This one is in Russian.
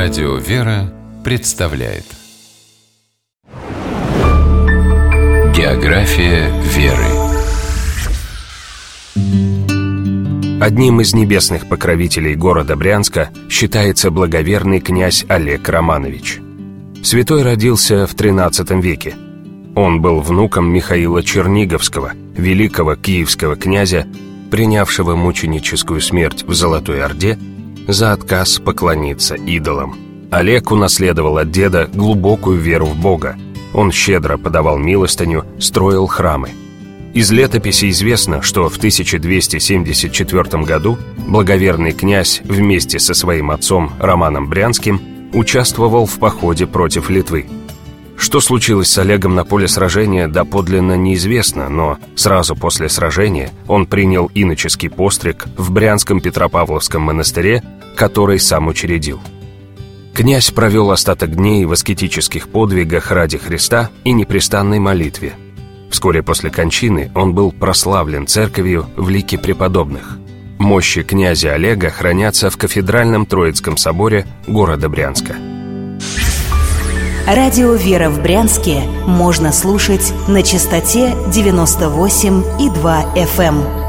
Радио «Вера» представляет География веры. Одним из небесных покровителей города Брянска считается благоверный князь Олег Романович. Святой родился в XIII веке. Он был внуком Михаила Черниговского, великого киевского князя, принявшего мученическую смерть в Золотой Орде за отказ поклониться идолам. Олег унаследовал от деда глубокую веру в Бога. Он щедро подавал милостыню, строил храмы. Из летописи известно, что в 1274 году благоверный князь вместе со своим отцом Романом Брянским участвовал в походе против Литвы. Что случилось с Олегом на поле сражения, доподлинно неизвестно, но сразу после сражения он принял иноческий постриг в Брянском Петропавловском монастыре, который сам учредил. Князь провел остаток дней в аскетических подвигах ради Христа и непрестанной молитве. Вскоре после кончины он был прославлен церковью в лике преподобных. Мощи князя Олега хранятся в кафедральном Троицком соборе города Брянска. Радио «Вера» в Брянске можно слушать на частоте 98,2 FM.